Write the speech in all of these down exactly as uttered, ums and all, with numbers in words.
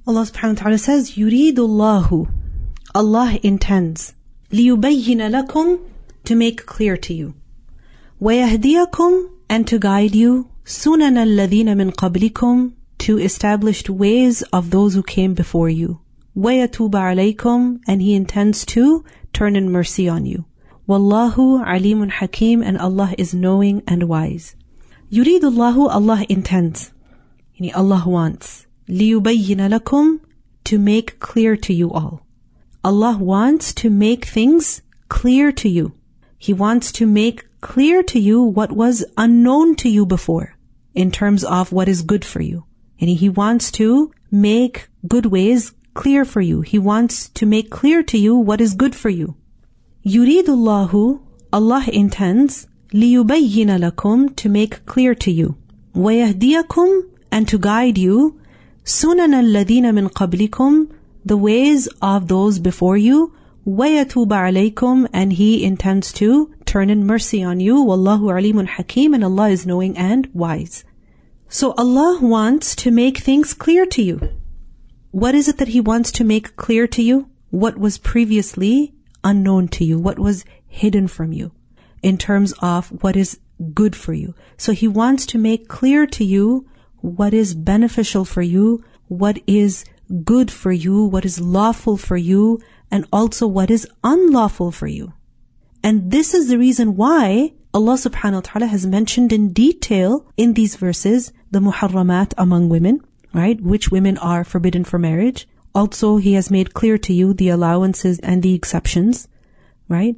Allah subhanahu wa ta'ala says, يُرِيدُ اللَّهُ, Allah intends, لِيُبَيِّنَ لَكُمْ, to make clear to you, وَيَهْدِيَكُمْ, and to guide you, سُنَنَ الَّذِينَ مِنْ قَبْلِكُمْ, to established ways of those who came before you, وَيَتُوبَ عَلَيْكُمْ, and He intends to turn in mercy on you. وَاللَّهُ عَلِيمٌ حَكِيمٌ, and Allah is knowing and wise. يُرِيدُ اللَّهُ, Allah intends, yani Allah wants, لِيُبَيِّنَ لَكُمْ, to make clear to you all. Allah wants to make things clear to you. He wants to make clear to you what was unknown to you before, in terms of what is good for you. And He wants to make good ways clear for you. He wants to make clear to you what is good for you. يُرِيدُ اللَّهُ, Allah intends, لِيُبَيِّنَ لَكُمْ, to make clear to you, وَيَهْدِيَكُمْ, and to guide you, سُنَنَ الَّذِينَ مِنْ قَبْلِكُمْ, the ways of those before you, وَيَتُوبَ عَلَيْكُمْ, and He intends to turn in mercy on you. وَاللَّهُ عَلِيمٌ حَكِيمٌ, and Allah is knowing and wise. So Allah wants to make things clear to you. What is it that He wants to make clear to you? What was previously unknown to you, what was hidden from you, in terms of what is good for you. So He wants to make clear to you what is beneficial for you, what is good for you, what is lawful for you, and also what is unlawful for you. And this is the reason why Allah subhanahu wa ta'ala has mentioned in detail in these verses the muharramat among women, right? Which women are forbidden for marriage. Also, He has made clear to you the allowances and the exceptions, right?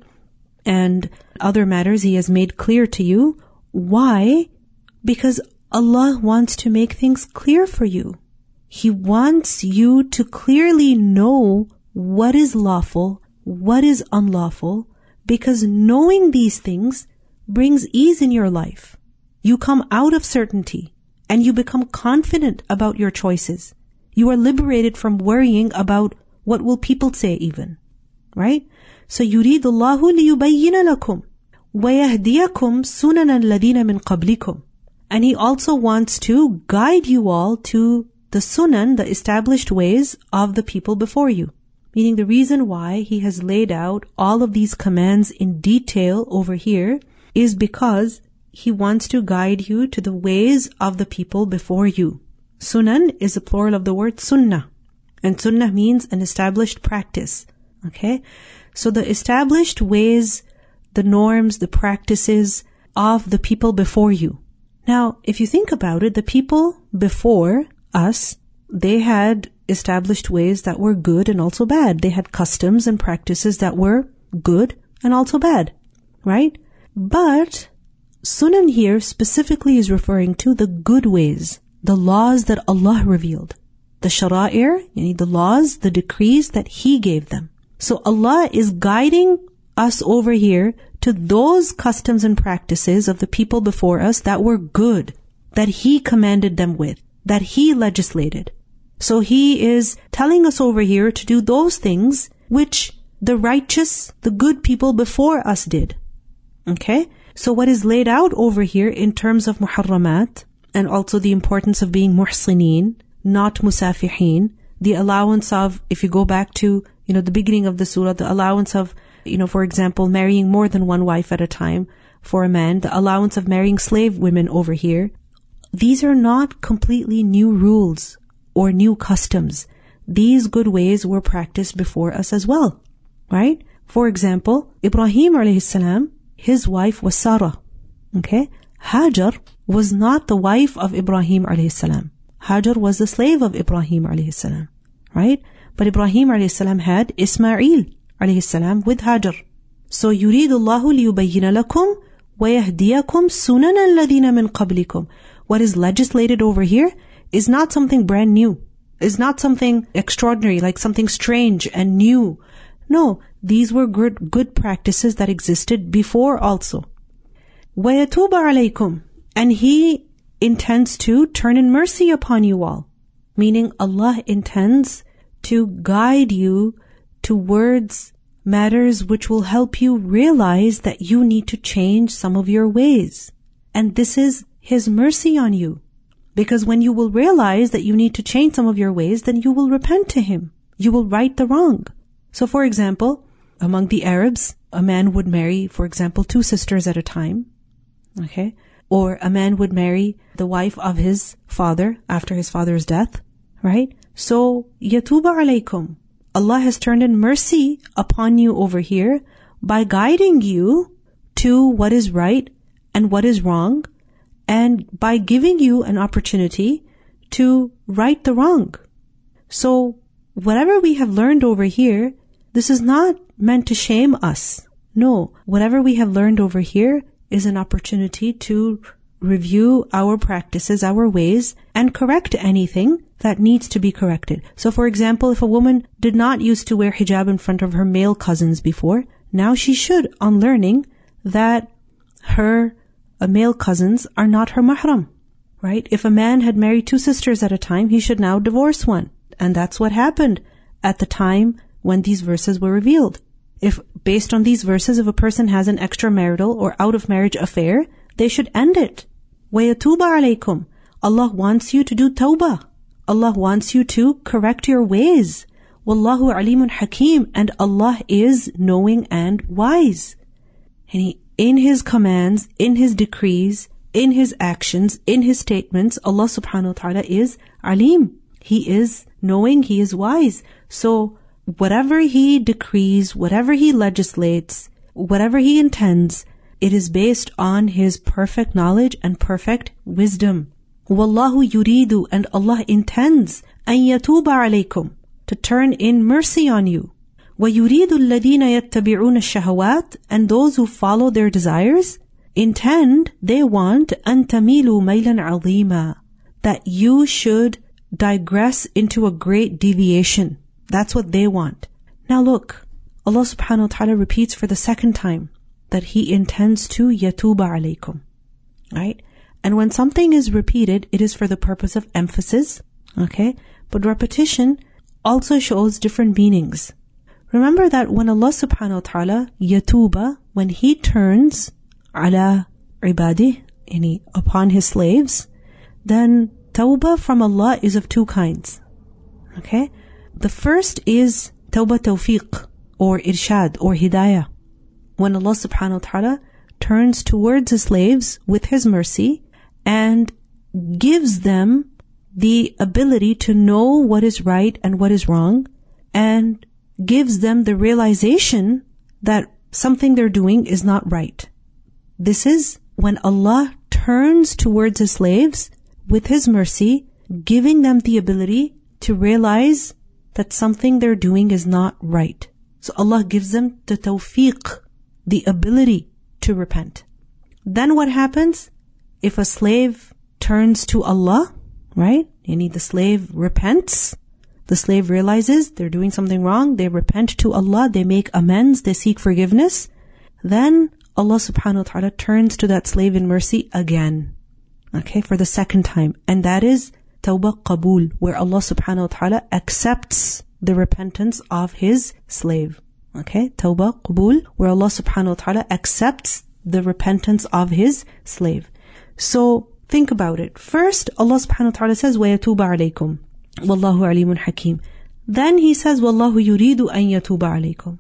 And other matters He has made clear to you. Why? Because Allah wants to make things clear for you. He wants you to clearly know what is lawful, what is unlawful, because knowing these things brings ease in your life. You come out of certainty and you become confident about your choices. You are liberated from worrying about what will people say even, right? So يُرِيدُ اللَّهُ لِيُبَيِّنَ لَكُمْ وَيَهْدِيَكُمْ سُنَنَ الَّذِينَ مِنْ قَبْلِكُمْ. And He also wants to guide you all to the sunan, the established ways of the people before you. Meaning the reason why He has laid out all of these commands in detail over here is because He wants to guide you to the ways of the people before you. Sunan is a plural of the word sunnah. And sunnah means an established practice. Okay? So the established ways, the norms, the practices of the people before you. Now, if you think about it, the people before us, they had established ways that were good and also bad. They had customs and practices that were good and also bad. Right? But sunan here specifically is referring to the good ways, the laws that Allah revealed, the shara'ir, yani the laws, the decrees that He gave them. So Allah is guiding us over here to those customs and practices of the people before us that were good, that He commanded them with, that He legislated. So He is telling us over here to do those things which the righteous, the good people before us did. Okay? So what is laid out over here in terms of muharramat, and also the importance of being muhsineen, not musafihin, the allowance of, if you go back to, you know, the beginning of the surah, the allowance of, you know, for example, marrying more than one wife at a time for a man, the allowance of marrying slave women over here. These are not completely new rules or new customs. These good ways were practiced before us as well, right? For example, Ibrahim alayhi salam, his wife was Sarah. Okay? Hajar was not the wife of Ibrahim alayhi salam. Hajar was the slave of Ibrahim alayhi salam. Right? But Ibrahim alayhi salam had Ismail alayhi salam with Hajar. So يُرِيدُ اللَّهُ لِيُبَيِّنَ لَكُمْ وَيَهْدِيَكُمْ سُنَنَ الَّذِينَ مِنْ قَبْلِكُمْ. What is legislated over here is not something brand new. Is not something extraordinary, like something strange and new. No, these were good, good practices that existed before also. وَيَتُوبَ عَلَيْكُمْ. And He intends to turn in mercy upon you all. Meaning Allah intends to guide you towards matters which will help you realize that you need to change some of your ways. And this is His mercy on you. Because when you will realize that you need to change some of your ways, then you will repent to Him. You will right the wrong. So for example, among the Arabs, a man would marry, for example, two sisters at a time. Okay? Or a man would marry the wife of his father after his father's death. Right? So, yatuba alaykum. Allah has turned in mercy upon you over here by guiding you to what is right and what is wrong, and by giving you an opportunity to right the wrong. So, whatever we have learned over here, this is not meant to shame us. No, whatever we have learned over here is an opportunity to review our practices, our ways, and correct anything that needs to be corrected. So for example, if a woman did not used to wear hijab in front of her male cousins before, now she should, on learning that her uh, male cousins are not her mahram, right? If a man had married two sisters at a time, he should now divorce one. And that's what happened at the time when these verses were revealed. If, based on these verses, if a person has an extramarital or out-of-marriage affair, they should end it. وَيَتُوبَ عَلَيْكُمْ. Allah wants you to do tawbah. Allah wants you to correct your ways. وَاللَّهُ عَلِيمٌ حَكِيمٌ. And Allah is knowing and wise. And He, in His commands, in His decrees, in His actions, in His statements, Allah subhanahu wa ta'ala is alim. He is knowing, He is wise. So, whatever He decrees, whatever He legislates, whatever He intends, it is based on His perfect knowledge and perfect wisdom. وَاللَّهُ يُرِيدُ. And Allah intends أَن يَتُوبَ عَلَيْكُمْ. To turn in mercy on you. وَيُرِيدُ الَّذِينَ يَتَّبِعُونَ الشَّهَوَاتِ. And those who follow their desires intend, they want أَن تَمِيلُوا مَيْلًا عَظِيمًا. That you should digress into a great deviation. That's what they want. Now look, Allah subhanahu wa ta'ala repeats for the second time that He intends to yatuba alaykum. Right? And when something is repeated, it is for the purpose of emphasis. Okay? But repetition also shows different meanings. Remember that when Allah subhanahu wa ta'ala yatuba, when He turns ala ibadih, yani upon His slaves, then tawbah from Allah is of two kinds. Okay? The first is tawbah tawfiq, or irshad, or hidayah. When Allah subhanahu wa ta'ala turns towards His slaves with His mercy and gives them the ability to know what is right and what is wrong, and gives them the realization that something they're doing is not right. This is when Allah turns towards His slaves with His mercy, giving them the ability to realize that something they're doing is not right. So Allah gives them the tawfiq, the ability to repent. Then what happens? If a slave turns to Allah, right? Yani the slave repents. The slave realizes they're doing something wrong. They repent to Allah. They make amends. They seek forgiveness. Then Allah subhanahu wa ta'ala turns to that slave in mercy again. Okay, for the second time. And that is tawbah qabul, where Allah subhanahu wa ta'ala accepts the repentance of His slave. Okay, tawbah qabul, where Allah subhanahu wa ta'ala accepts the repentance of His slave. So, think about it. First, Allah subhanahu wa ta'ala says, وَيَتُوبَ عَلَيْكُمْ وَاللَّهُ عَلِيمٌ حَكِيمٌ. Then He says, وَاللَّهُ يُرِيدُ أَن يَتُوبَ عَلَيْكُمْ.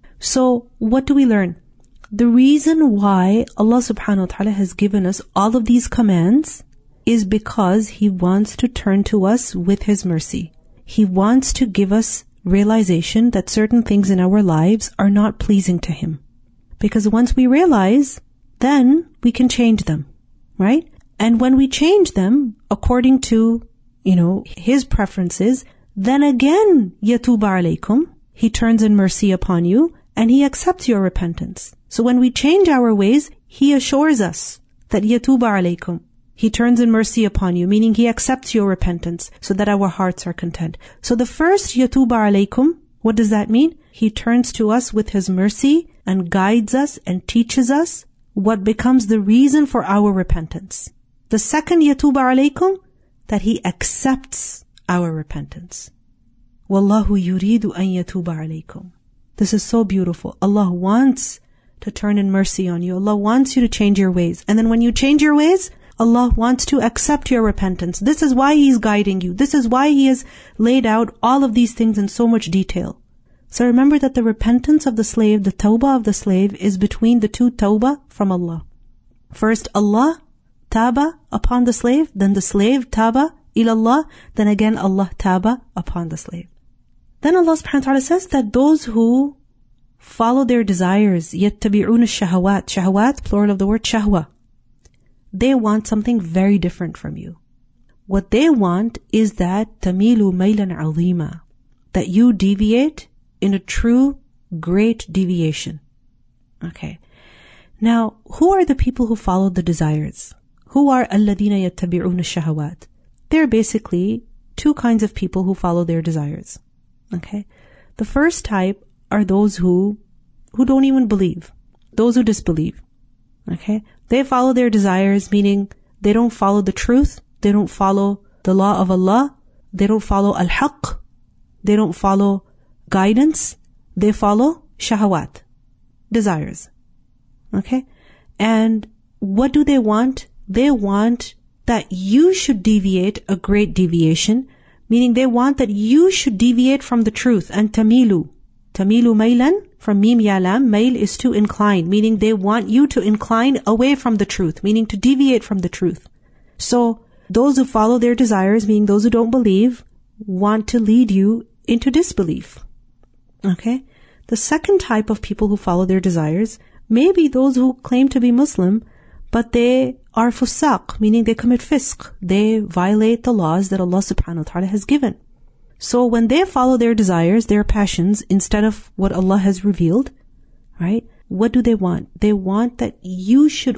So, what do we learn? The reason why Allah subhanahu wa ta'ala has given us all of these commands is because He wants to turn to us with His mercy. He wants to give us realization that certain things in our lives are not pleasing to Him. Because once we realize, then we can change them, right? And when we change them according to, you know, His preferences, then again, yatuba alaykum, He turns in mercy upon you and He accepts your repentance. So when we change our ways, He assures us that yatuba alaykum, He turns in mercy upon you, meaning He accepts your repentance so that our hearts are content. So the first yatuba alaykum, what does that mean? He turns to us with His mercy and guides us and teaches us what becomes the reason for our repentance. The second yatuba alaykum, that He accepts our repentance. Wallahu yuridu an yatuba alaykum. This is so beautiful. Allah wants to turn in mercy on you. Allah wants you to change your ways. And then when you change your ways, Allah wants to accept your repentance. This is why He's guiding you. This is why He has laid out all of these things in so much detail. So remember that the repentance of the slave, the tawbah of the slave, is between the two tawbah from Allah. First, Allah taba upon the slave, then the slave taba ilallah, then again Allah taba upon the slave. Then Allah subhanahu wa ta'ala says that those who follow their desires, yattabi'una shahawat, shahawat, plural of the word shahwa, they want something very different from you. What they want is that tamilu maylan azima, that you deviate in a true great deviation. Okay. Now, who are the people who follow the desires? Who are alladina yattabi'una shahawat? They're basically two kinds of people who follow their desires. Okay. The first type are those who, who don't even believe. Those who disbelieve. Okay. They follow their desires, meaning they don't follow the truth. They don't follow the law of Allah. They don't follow al-haqq. They don't follow guidance. They follow shahawat, desires. Okay. And what do they want? They want that you should deviate a great deviation, meaning they want that you should deviate from the truth. And tamilu. Tamilu maylan, from mim ya lam, mail is to incline, meaning they want you to incline away from the truth, meaning to deviate from the truth. So, those who follow their desires, meaning those who don't believe, want to lead you into disbelief. Okay? The second type of people who follow their desires may be those who claim to be Muslim, but they are fusaq, meaning they commit fisq. They violate the laws that Allah subhanahu wa ta'ala has given. So when they follow their desires, their passions, instead of what Allah has revealed, right? What do they want? They want that you should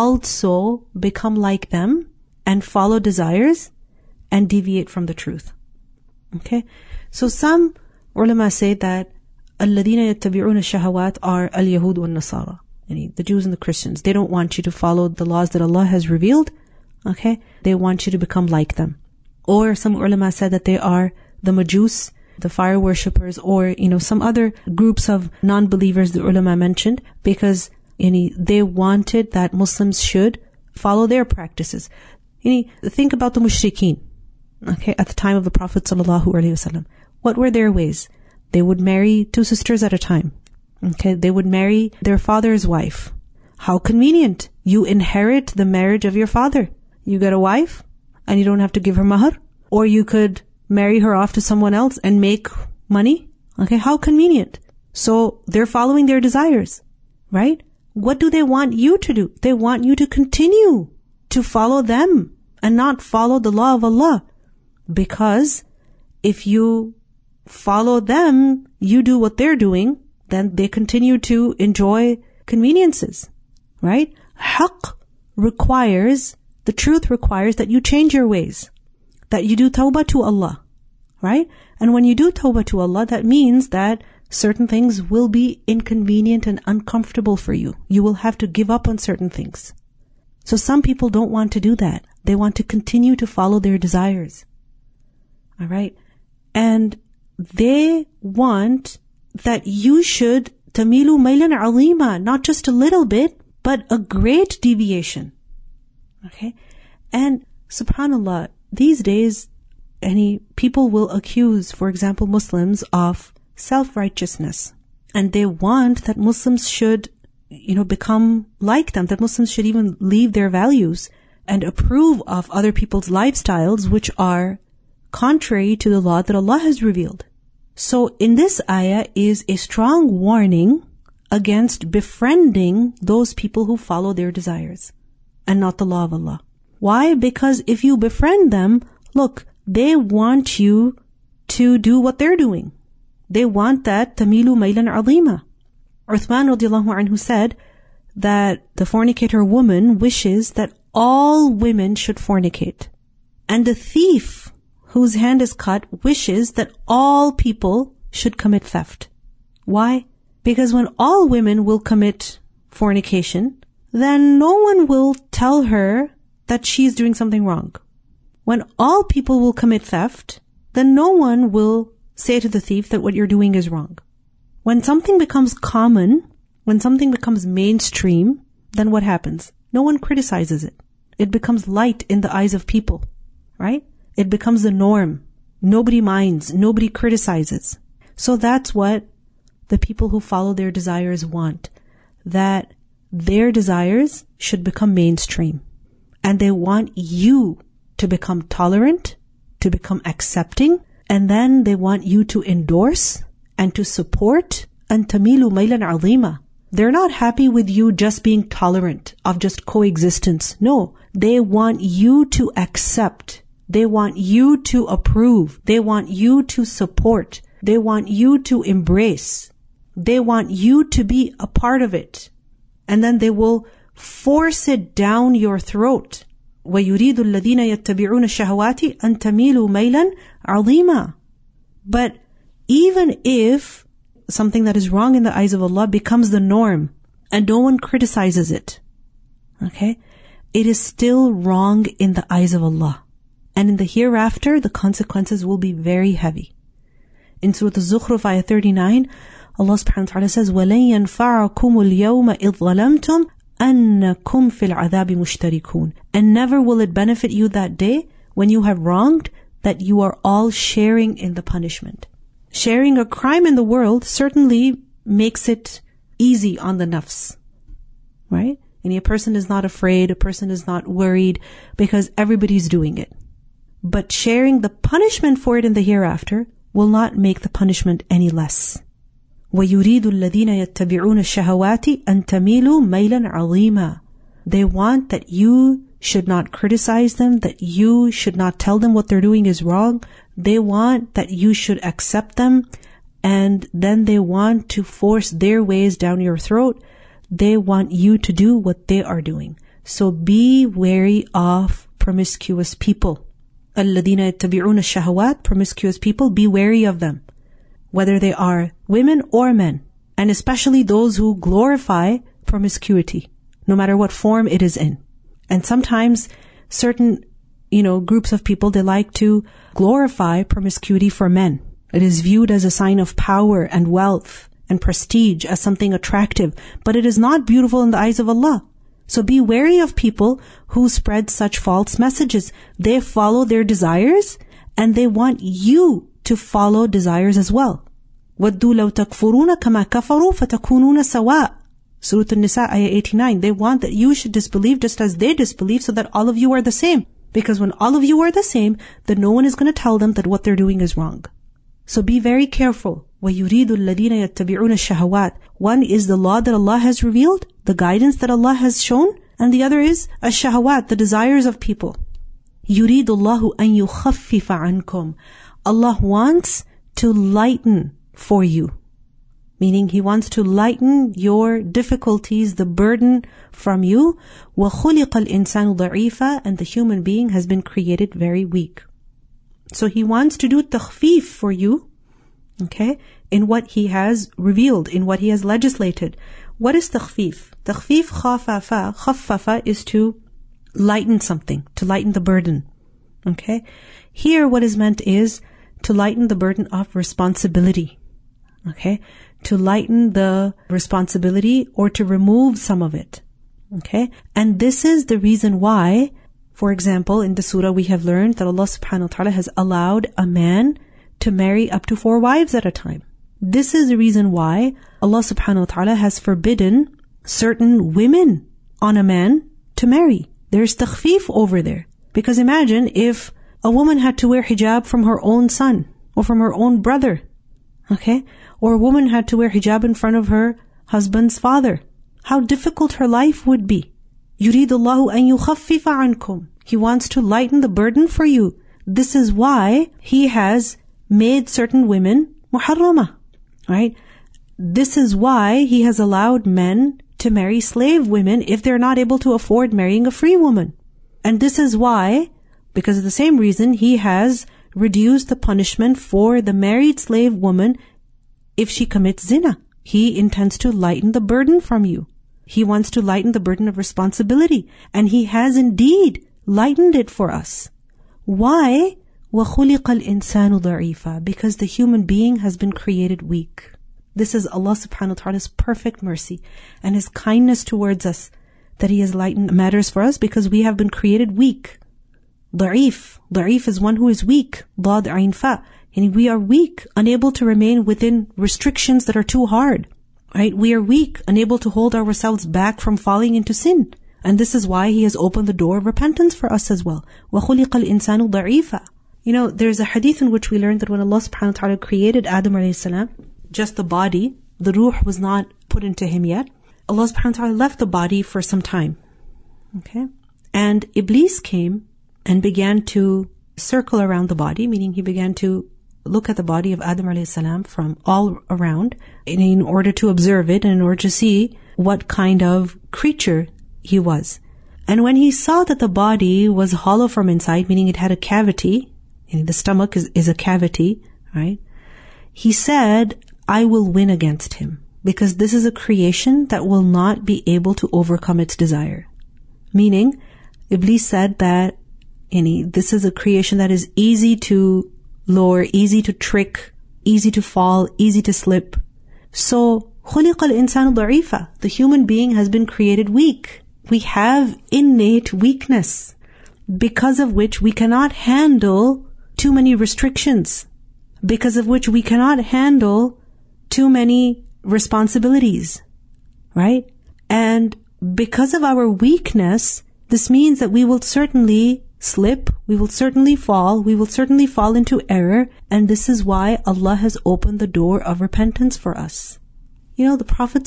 also become like them and follow desires and deviate from the truth. Okay? So some ulama say that الَّذِينَ يَتَّبِعُونَ الشَّهَوَاتِ are al-Yahud wal-Nasara, yani the Jews and the Christians. They don't want you to follow the laws that Allah has revealed. Okay? They want you to become like them. Or some ulama said that they are the Majus, the fire worshippers, or, you know, some other groups of non-believers the ulama mentioned, because, you know, they wanted that Muslims should follow their practices. You know, think about the mushrikeen, okay, at the time of the Prophet sallallahu alaihi wasallam. What were their ways? They would marry two sisters at a time. Okay, they would marry their father's wife. How convenient. You inherit the marriage of your father. You get a wife, and you don't have to give her mahar. Or you could marry her off to someone else and make money. Okay, how convenient. So they're following their desires, right? What do they want you to do? They want you to continue to follow them and not follow the law of Allah. Because if you follow them, you do what they're doing, then they continue to enjoy conveniences, right? Haqq requires, the truth requires that you change your ways, that you do tawbah to Allah, right? And when you do tawbah to Allah, that means that certain things will be inconvenient and uncomfortable for you. You will have to give up on certain things. So some people don't want to do that. They want to continue to follow their desires. All right? And they want that you should tamilu maylan azima, not just a little bit, but a great deviation. Okay? And subhanallah, these days, any people will accuse, for example, Muslims of self-righteousness. And they want that Muslims should, you know, become like them, that Muslims should even leave their values and approve of other people's lifestyles which are contrary to the law that Allah has revealed. So in this ayah is a strong warning against befriending those people who follow their desires and not the law of Allah. Why? Because if you befriend them, look, they want you to do what they're doing. They want that tamilu maylan azima. Uthman radiallahu anhu said that the fornicator woman wishes that all women should fornicate. And the thief whose hand is cut wishes that all people should commit theft. Why? Because when all women will commit fornication, then no one will tell her that she's doing something wrong. When all people will commit theft, then no one will say to the thief that what you're doing is wrong. When something becomes common, when something becomes mainstream, then what happens? No one criticizes it. It becomes light in the eyes of people, right? It becomes the norm. Nobody minds. Nobody criticizes. So that's what the people who follow their desires want. That their desires should become mainstream. And they want you to become tolerant, to become accepting, and then they want you to endorse and to support. أَن تَمِيلُوا مَيْلًا عَظِيمًا. They're not happy with you just being tolerant of just coexistence. No, they want you to accept. They want you to approve. They want you to support. They want you to embrace. They want you to be a part of it. And then they will force it down your throat. وَيُرِيدُ الَّذِينَ يَتَّبِعُونَ الشَّهَوَاتِ أَن تَمِيلُوا مَيْلًا عَظِيمًا. But even if something that is wrong in the eyes of Allah becomes the norm and no one criticizes it, okay, it is still wrong in the eyes of Allah. And in the hereafter, the consequences will be very heavy. In Surah Al-Zukhruf, ayah thirty-nine, Allah subhanahu wa ta'ala says, وَلَن يَنْفَعَكُمُ الْيَوْمَ إِذْ ظَلَمْتُمْ أَنَّكُمْ فِي الْعَذَابِ مُشْتَرِكُونَ. And never will it benefit you that day when you have wronged that you are all sharing in the punishment. Sharing a crime in the world certainly makes it easy on the nafs, right? And a person is not afraid, a person is not worried because everybody's doing it. But sharing the punishment for it in the hereafter will not make the punishment any less. وَيُرِيدُ الَّذِينَ يَتَّبِعُونَ الشَّهَوَاتِ أَن تَمِيلُوا مَيْلًا عَظِيمًا. They want that you should not criticize them, that you should not tell them what they're doing is wrong. They want that you should accept them, and then they want to force their ways down your throat. They want you to do what they are doing. So be wary of promiscuous people. الَّذِينَ يَتَّبِعُونَ الشَّهَوَاتِ, promiscuous people, be wary of them. Whether they are women or men, and especially those who glorify promiscuity, no matter what form it is in. And sometimes certain, you know, groups of people, they like to glorify promiscuity for men. It is viewed as a sign of power and wealth and prestige, as something attractive, but it is not beautiful in the eyes of Allah. So be wary of people who spread such false messages. They follow their desires and they want you to follow desires as well. وَدُّوا لَوْ تَكْفُرُونَ كَمَا كَفَرُوا فَتَكُونُونَ سَوَاء. Surah An-Nisa, ayah eighty-nine. They want that you should disbelieve just as they disbelieve, so that all of you are the same. Because when all of you are the same, then no one is going to tell them that what they're doing is wrong. So be very careful. وَيُرِيدُ الَّذِينَ يَتَّبِعُونَ الشَّهَوَاتِ. One is the law that Allah has revealed, the guidance that Allah has shown, and the other is ash-shahawat, the desires of people. يُرِيدُ اللَّهُ أَن يُخَفِّفَ عَنْكُمْ. Allah wants to lighten for you. Meaning He wants to lighten your difficulties, the burden from you. وَخُلِقَ الْإِنسَانُ ضَعِيفًا. And the human being has been created very weak. So He wants to do takhfif for you, okay, in what He has revealed, in what He has legislated. What is takhfif? Takhfif, khafafa, khaffafa is to lighten something, to lighten the burden. Okay? Here what is meant is to lighten the burden of responsibility. Okay? To lighten the responsibility or to remove some of it. Okay? And this is the reason why, for example, in the surah we have learned that Allah subhanahu wa ta'ala has allowed a man to marry up to four wives at a time. This is the reason why Allah subhanahu wa ta'ala has forbidden certain women on a man to marry. There's takhfif over there. Because imagine if a woman had to wear hijab from her own son or from her own brother. Okay? Or a woman had to wear hijab in front of her husband's father. How difficult her life would be. يُرِيدُ اللَّهُ أَن يُخَفِّفَ عَنْكُمْ. He wants to lighten the burden for you. This is why He has made certain women muharrama. Right? This is why He has allowed men to marry slave women if they're not able to afford marrying a free woman. And this is why, because of the same reason, He has reduced the punishment for the married slave woman if she commits zina. He intends to lighten the burden from you. He wants to lighten the burden of responsibility. And He has indeed lightened it for us. Why? وَخُلِقَ الْإِنسَانُ ضَعِيفًا. Because the human being has been created weak. This is Allah subhanahu wa ta'ala's perfect mercy and His kindness towards us. that He has lightened matters for us because we have been created weak. Da'if. Da'if is one who is weak. Dad ayn fa. And we are weak, unable to remain within restrictions that are too hard. Right? We are weak, unable to hold ourselves back from falling into sin. And this is why He has opened the door of repentance for us as well. وَخُلِقَ الْإِنسَانُ ضَعِيفًا. You know, there's a hadith in which we learned that when Allah subhanahu wa ta'ala created Adam alayhi salam, just the body, the ruh was not put into him yet. Allah subhanahu wa ta'ala left the body for some time. Okay? And Iblis came and began to circle around the body, meaning he began to look at the body of Adam alayhi salam from all around in, in order to observe it and in order to see what kind of creature he was. And when he saw that the body was hollow from inside, meaning it had a cavity, and the stomach is, is a cavity, right? He said, I will win against him because this is a creation that will not be able to overcome its desire. Meaning, Iblis said that any, this is a creation that is easy to lure, easy to trick, easy to fall, easy to slip. So, خُلِقَ الْإِنسَانُ ضَعِيفًا. The human being has been created weak. We have innate weakness because of which we cannot handle too many restrictions, because of which we cannot handle too many responsibilities, right? And because of our weakness, this means that we will certainly slip, we will certainly fall, we will certainly fall into error, and this is why Allah has opened the door of repentance for us. You know, the Prophet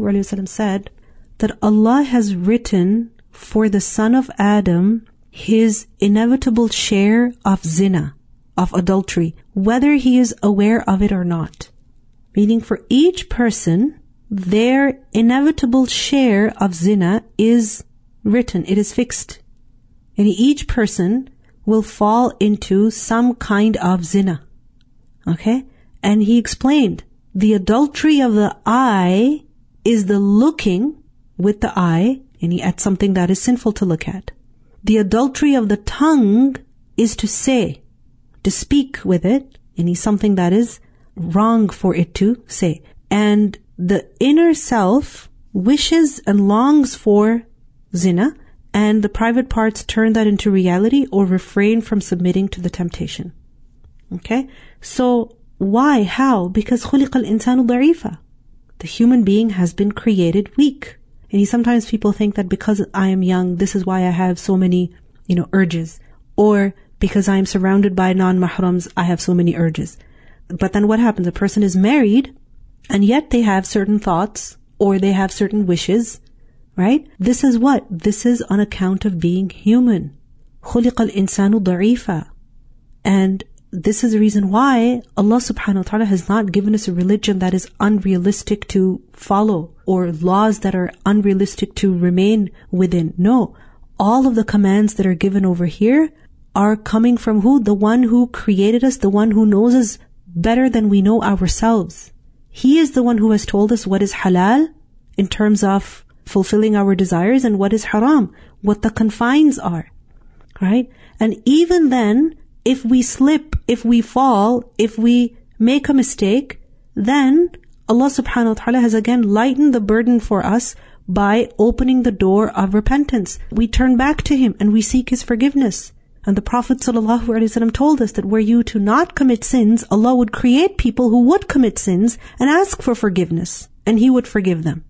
ﷺ said that Allah has written for the son of Adam his inevitable share of zina, of adultery, whether he is aware of it or not. Meaning for each person, their inevitable share of zina is written, it is fixed. And each person will fall into some kind of zina. Okay? And he explained, the adultery of the eye is the looking with the eye, and at something that is sinful to look at. The adultery of the tongue is to say, to speak with it, and something that is wrong for it to say. And the inner self wishes and longs for zina, and the private parts turn that into reality or refrain from submitting to the temptation. Okay? So, why? How? Because خُلِقَ الْإِنسَانُ ضَعِيفًا. The human being has been created weak. And sometimes people think that because I am young, this is why I have so many, you know, urges. Or because I am surrounded by non-mahrams, I have so many urges. But then what happens? A person is married, and yet they have certain thoughts, or they have certain wishes, right? This is what? This is on account of being human. خُلِقَ الْإِنسَانُ ضَعِيفًا. And this is the reason why Allah subhanahu wa ta'ala has not given us a religion that is unrealistic to follow, or laws that are unrealistic to remain within. No. All of the commands that are given over here are coming from who? The one who created us, the one who knows us better than we know ourselves. He is the one who has told us what is halal in terms of fulfilling our desires and what is haram, what the confines are. Right? And even then, if we slip, if we fall, if we make a mistake, then Allah subhanahu wa ta'ala has again lightened the burden for us by opening the door of repentance. We turn back to Him and we seek His forgiveness. And the Prophet ﷺ told us that were you to not commit sins, Allah would create people who would commit sins and ask for forgiveness, and He would forgive them.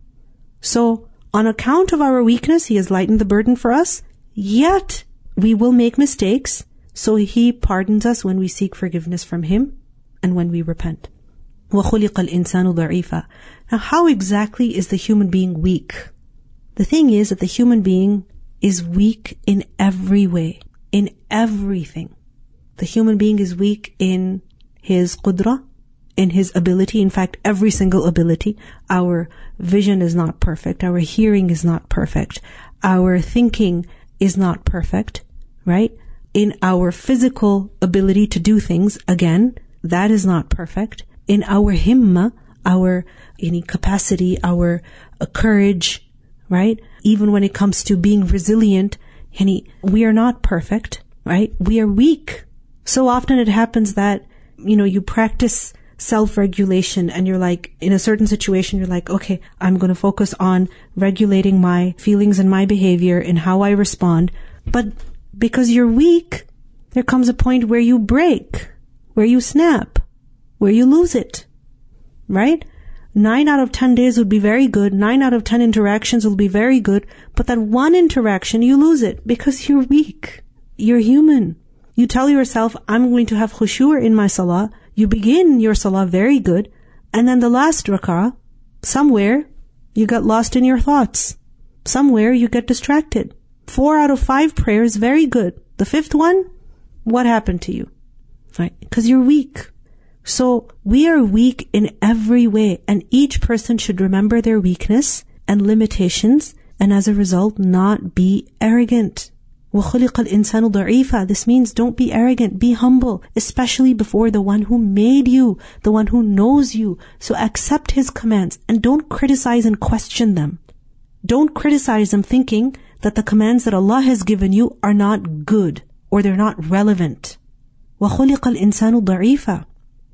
So, on account of our weakness, He has lightened the burden for us, yet we will make mistakes, so He pardons us when we seek forgiveness from Him and when we repent. وَخُلِقَ الْإِنسَانُ ضَعِيفًا. Now, how exactly is the human being weak? The thing is that the human being is weak in every way, in everything. The human being is weak in his qudra, in his ability. In fact, every single ability. Our vision is not perfect. Our hearing is not perfect. Our thinking is not perfect, right? In our physical ability to do things, again, that is not perfect. In our himma, our any capacity, our uh, courage, right? Even when it comes to being resilient, any, we are not perfect, right? We are weak. So often it happens that, you know, you practice self-regulation, and you're like, in a certain situation, you're like, okay, I'm going to focus on regulating my feelings and my behavior and how I respond. But because you're weak, there comes a point where you break, where you snap, where you lose it, right? Nine out of ten days would be very good. Nine out of ten interactions will be very good. But that one interaction, you lose it because you're weak. You're human. You tell yourself, I'm going to have khushu' in my salah. You begin your salah very good. And then the last rak'ah, somewhere, you get lost in your thoughts. Somewhere you get distracted. Four out of five prayers, very good. The fifth one, what happened to you? Right? Because you're weak. So we are weak in every way, and each person should remember their weakness and limitations, and as a result, not be arrogant. وَخُلِقَ الْإِنسَانُ ضَعِيفًا. This means don't be arrogant, be humble, especially before the one who made you, the one who knows you. So accept his commands and don't criticize and question them. Don't criticize them thinking that the commands that Allah has given you are not good or they're not relevant. وَخُلِقَ الْإِنسَانُ ضَعِيفًا.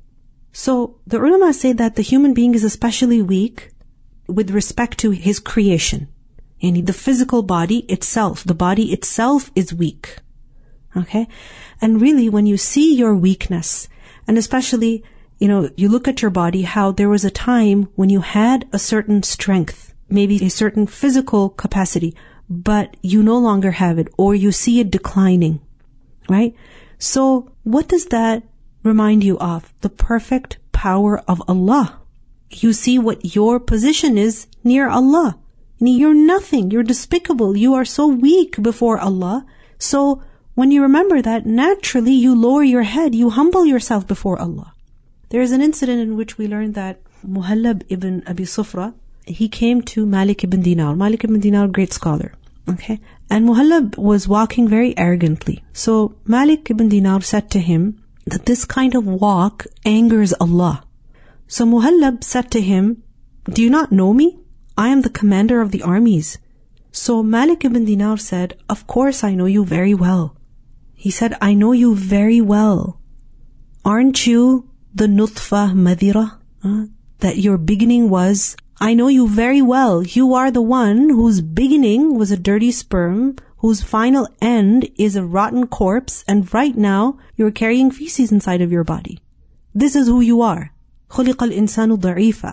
So the ulama say that the human being is especially weak with respect to his creation. And the physical body itself, the body itself is weak. Okay? And really when you see your weakness, and especially, you know, you look at your body, how there was a time when you had a certain strength, maybe a certain physical capacity, but you no longer have it, or you see it declining. Right? So what does that remind you of? The perfect power of Allah. You see what your position is near Allah. You're nothing. You're despicable. You are so weak before Allah. So when you remember that, naturally you lower your head. You humble yourself before Allah. There is an incident in which we learned that Muhallab ibn Abi Sufra, he came to Malik ibn Dinar. Malik ibn Dinar, great scholar. Okay. And Muhallab was walking very arrogantly. So Malik ibn Dinar said to him that this kind of walk angers Allah. So Muhallab said to him, do you not know me? I am the commander of the armies. So Malik ibn Dinar said, of course I know you very well. He said, I know you very well. Aren't you the nutfa madira? Uh, that your beginning was, I know you very well. You are the one whose beginning was a dirty sperm, whose final end is a rotten corpse, and right now you're carrying feces inside of your body. This is who you are. خُلِقَ الْإِنسَانُ ضَعِيفًا.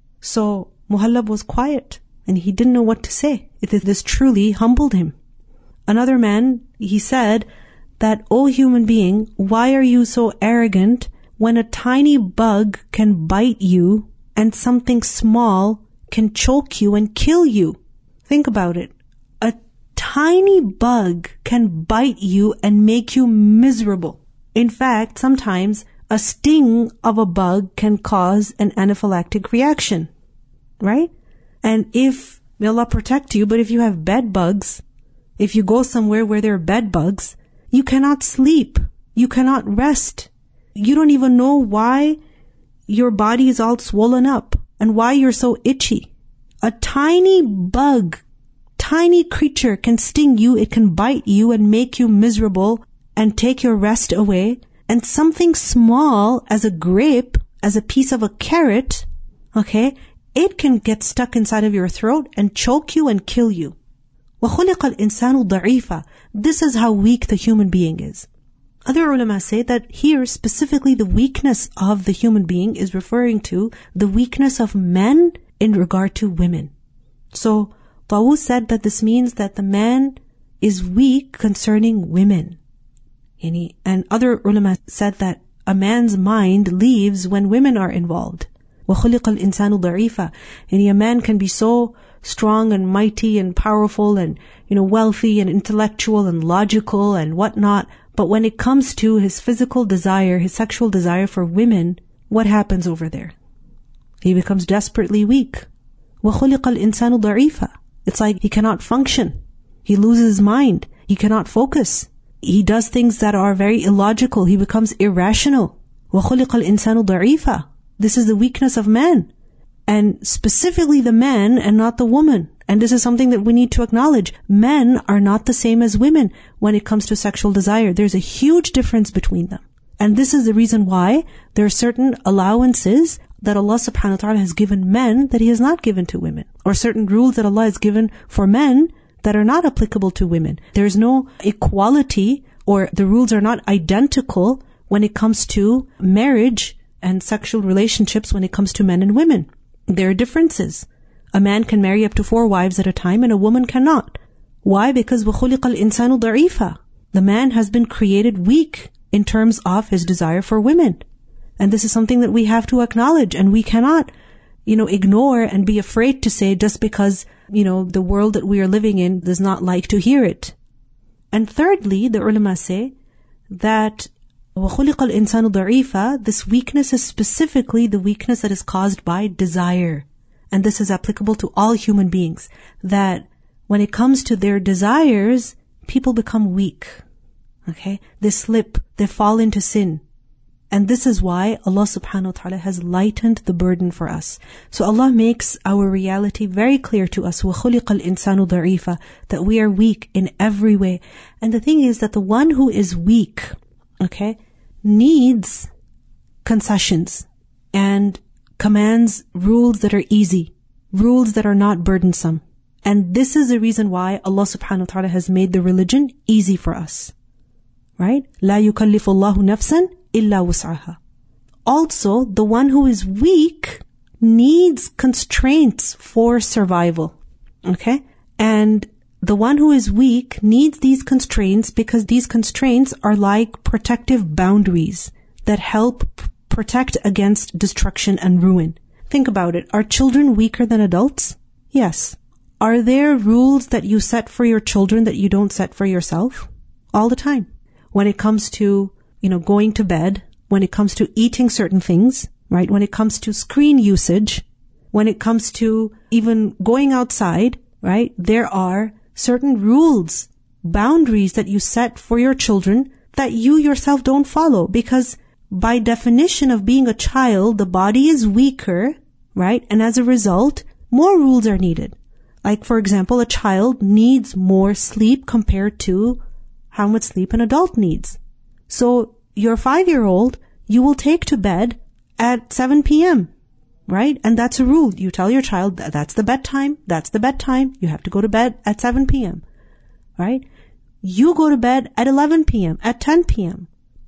So Muhallab was quiet, and he didn't know what to say. This truly humbled him. Another man, he said that, O human being, why are you so arrogant when a tiny bug can bite you and something small can choke you and kill you? Think about it. A tiny bug can bite you and make you miserable. In fact, sometimes a sting of a bug can cause an anaphylactic reaction. Right? And if, may Allah protect you, but if you have bed bugs, if you go somewhere where there are bed bugs, you cannot sleep. You cannot rest. You don't even know why your body is all swollen up and why you're so itchy. A tiny bug, tiny creature can sting you, it can bite you and make you miserable and take your rest away. And something small as a grape, as a piece of a carrot, okay, it can get stuck inside of your throat and choke you and kill you. وَخُلِقَ الْإِنسَانُ ضَعِيفًا. This is how weak the human being is. Other ulama say that here specifically the weakness of the human being is referring to the weakness of men in regard to women. So Tawus said that this means that the man is weak concerning women. And other ulama said that a man's mind leaves when women are involved. وَخُلِقَ الْإِنسَانُ ضَعِيفًا. And a man can be so strong and mighty and powerful and, you know, wealthy and intellectual and logical and whatnot. But when it comes to his physical desire, his sexual desire for women, what happens over there? He becomes desperately weak. وَخُلِقَ الْإِنسَانُ ضَعِيفًا. It's like he cannot function. He loses his mind. He cannot focus. He does things that are very illogical. He becomes irrational. وَخُلِقَ الْإِنسَانُ ضَعِيفًا. This is the weakness of man. And specifically the man and not the woman. And this is something that we need to acknowledge. Men are not the same as women when it comes to sexual desire. There's a huge difference between them. And this is the reason why there are certain allowances that Allah subhanahu wa ta'ala has given men that He has not given to women. Or certain rules that Allah has given for men that are not applicable to women. There is no equality, or the rules are not identical when it comes to marriage and sexual relationships when it comes to men and women. There are differences. A man can marry up to four wives at a time and a woman cannot. Why? Because وَخُلِقَ الْإِنسَانُ ضَعِيفًا. The man has been created weak in terms of his desire for women. And this is something that we have to acknowledge, and we cannot, you know, ignore and be afraid to say just because, you know, the world that we are living in does not like to hear it. And thirdly, the ulama say that وَخُلِقَ الْإِنسَانُ ضَعِيفًا, this weakness is specifically the weakness that is caused by desire. And this is applicable to all human beings, that when it comes to their desires, people become weak. Okay? They slip, they fall into sin. And this is why Allah subhanahu wa ta'ala has lightened the burden for us. So Allah makes our reality very clear to us. وَخُلِقَ الْإِنسَانُ ضَعِيفًا, that we are weak in every way. And the thing is that the one who is weak, okay, needs concessions and commands rules that are easy, rules that are not burdensome. And this is the reason why Allah subhanahu wa ta'ala has made the religion easy for us. Right? لَا يُكَلِّفُ اللَّهُ نَفْسًا إِلَّا وُسْعَهَا. Also, the one who is weak needs constraints for survival. Okay? And the one who is weak needs these constraints because these constraints are like protective boundaries that help p- protect against destruction and ruin. Think about it. Are children weaker than adults? Yes. Are there rules that you set for your children that you don't set for yourself? All the time. When it comes to, you know, going to bed, when it comes to eating certain things, right? When it comes to screen usage, when it comes to even going outside, right? There are certain rules, boundaries that you set for your children that you yourself don't follow, because by definition of being a child, the body is weaker, right? And as a result, more rules are needed. Like, for example, a child needs more sleep compared to how much sleep an adult needs. So your five-year-old, you will take to bed at seven p.m., right? And that's a rule. You tell your child that that's the bedtime, that's the bedtime. You have to go to bed at seven p.m., right? You go to bed at eleven p.m., at ten p.m.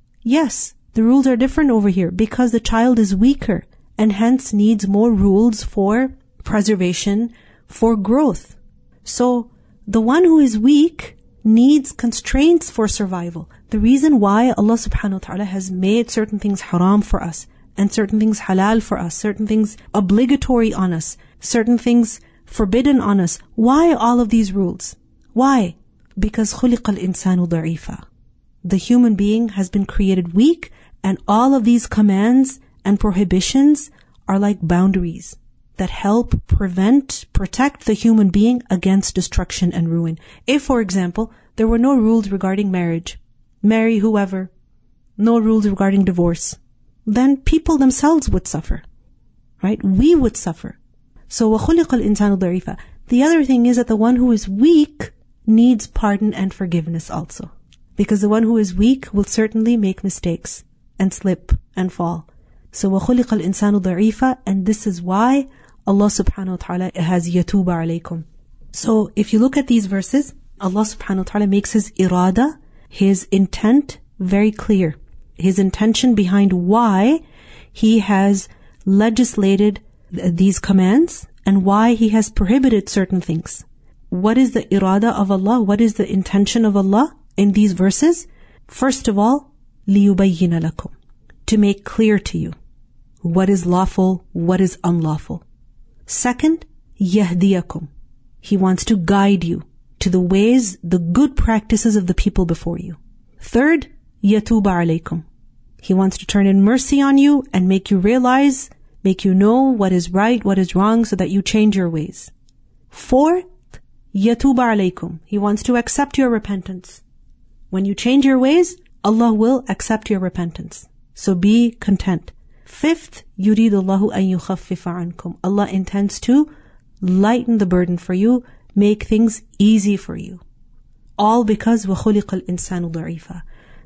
Yes, the rules are different over here because the child is weaker and hence needs more rules for preservation, for growth. So the one who is weak needs constraints for survival. The reason why Allah subhanahu wa ta'ala has made certain things haram for us and certain things halal for us, certain things obligatory on us, certain things forbidden on us. Why all of these rules? Why? Because خُلِقَ الْإِنسَانُ ضَعِيفًا. The human being has been created weak, and all of these commands and prohibitions are like boundaries that help prevent, protect the human being against destruction and ruin. If, for example, there were no rules regarding marriage, marry whoever, no rules regarding divorce, then people themselves would suffer, right? We would suffer. So, وَخُلِقَ الْإِنسَانُ ضَعِيفًا. The other thing is that the one who is weak needs pardon and forgiveness also. Because the one who is weak will certainly make mistakes and slip and fall. So, وَخُلِقَ الْإِنسَانُ ضَعِيفًا, and this is why Allah subhanahu wa ta'ala has يَتُوبَ عَلَيْكُمْ. So, if you look at these verses, Allah subhanahu wa ta'ala makes His irada, His intent, very clear. His intention behind why He has legislated th- these commands and why He has prohibited certain things. What is the irada of Allah? What is the intention of Allah in these verses? First of all, لِيُبَيِّنَ لَكُمْ, to make clear to you what is lawful, what is unlawful. Second, يَهْدِيَكُمْ, He wants to guide you to the ways, the good practices of the people before you. Third, يَتُوبَ عَلَيْكُمْ, He wants to turn in mercy on you and make you realize, make you know what is right, what is wrong, so that you change your ways. Fourth, يَتُوبَ عَلَيْكُمْ, He wants to accept your repentance. When you change your ways, Allah will accept your repentance. So be content. Fifth, يُرِيدُ اللَّهُ أَن يُخَفِّفَ عَنْكُمْ, Allah intends to lighten the burden for you, make things easy for you. All because وَخُلِقَ الْإِنسَانُ ضَعِيفًا.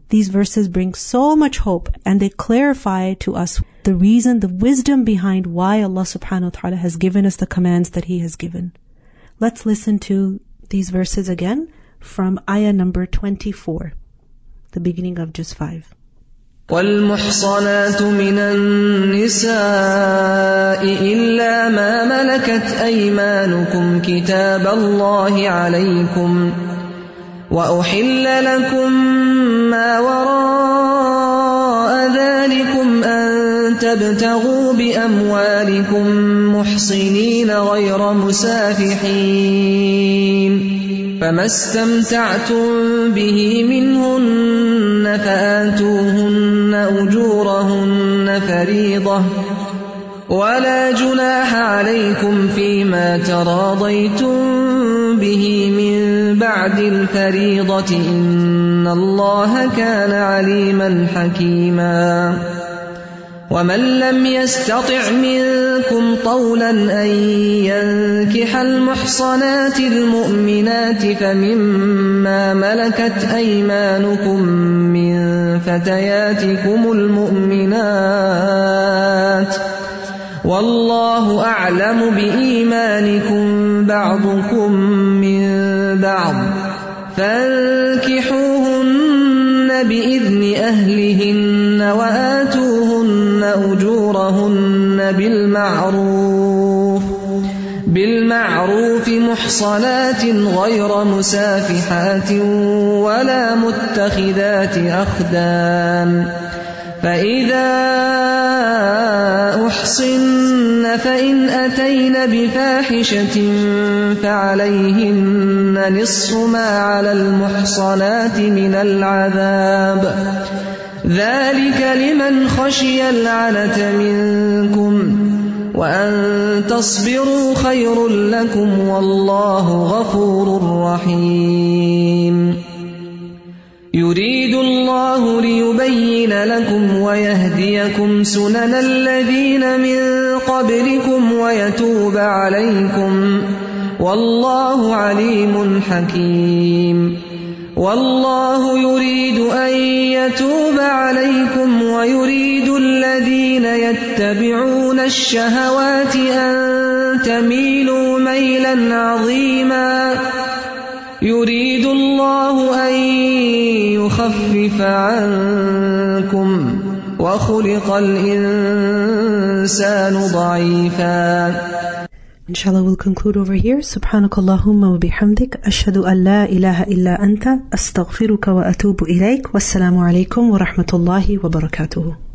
These verses bring so much hope, and they clarify to us the reason, the wisdom behind why Allah subhanahu wa ta'ala has given us the commands that He has given. Let's listen to these verses again from ayah number twenty-four, the beginning of juz five. وَالْمُحْصَنَاتُ مِنَ النِّسَاءِ إِلَّا مَا مَلَكَتْ أَيْمَانُكُمْ كِتَابَ اللَّهِ عَلَيْكُمْ وَأُحِلَّ لَكُمْ مَا وَرَاءَ ذَلِكُمْ أَن تَبْتَغُوا بِأَمْوَالِكُمْ مُحْصِنِينَ غَيْرَ مُسَافِحِينَ فَمَا اسْتَمْتَعْتُمْ بِهِ مِنْهُنَّ فَآتُوهُنَّ أُجُورَهُنَّ فَرِيضَةً وَلَا جُنَاحَ عَلَيْكُمْ فِيمَا تَرَاضَيْتُمْ بِهِ مِنْ بَعْدِ الْفَرِيضَةِ إِنَّ اللَّهَ كَانَ عَلِيمًا حَكِيمًا وَمَنْ لَمْ يَسْتَطِعْ مِنْكُمْ طَوْلًا أَنْ يَنْكِحَ الْمُحْصَنَاتِ الْمُؤْمِنَاتِ فَمِمَّا مَلَكَتْ أَيْمَانُكُمْ مِنْ فَتَيَاتِكُمُ الْمُؤْمِنَاتِ وَاللَّهُ أَعْلَمُ بِإِيمَانِكُمْ بَعْضُكُمْ مِنْ بَعْضٍ فَانكِحُوهُنَّ بِإِذْنِ أَهْلِهِنَّ وَآتُوهُنَّ أُجُورَهُنَّ بِالْمَعْرُوفِ بِالْمَعْرُوفِ مُحْصَنَاتٍ غَيْرَ مُسَافِحَاتٍ وَلَا مُتَّخِذَاتِ أَخْدَانٍ فَإِذَا أُحْصِنَّ فَإِنْ أَتَيْنَ بِفَاحِشَةٍ فَعَلَيْهِنَّ نِصْفُ مَا عَلَى الْمُحْصَنَاتِ مِنَ الْعَذَابِ ذَلِكَ لِمَنْ خَشِيَ الْعَنَتَ مِنْكُمْ وَأَنْ تَصْبِرُوا خَيْرٌ لَكُمْ وَاللَّهُ غَفُورٌ رَحِيمٌ يُرِيدُ اللَّهُ لِيُبَيِّنَ لَكُمْ وَيَهْدِيَكُمْ سُنَنَ الَّذِينَ مِنْ قَبْلِكُمْ وَيَتُوبَ عَلَيْكُمْ وَاللَّهُ عَلِيمٌ حَكِيمٌ وَاللَّهُ يُرِيدُ أَنْ يَتُوبَ عَلَيْكُمْ وَيُرِيدُ الَّذِينَ يَتَّبِعُونَ الشَّهَوَاتِ أَنْ تَمِيلُوا مَيْلًا عَظِيمًا يُرِيدُ اللَّهُ أَنْ يُخَفِّفَ عَنْكُمْ وَخُلِقَ الْإِنسَانُ ضَعِيفًا. Inshallah, we'll conclude over here. Subhanakallahumma wa bihamdik. Ashhadu an la ilaha illa anta. Astaghfiruka wa atubu ilayk. Wassalamu alaikum wa rahmatullahi wa barakatuhu.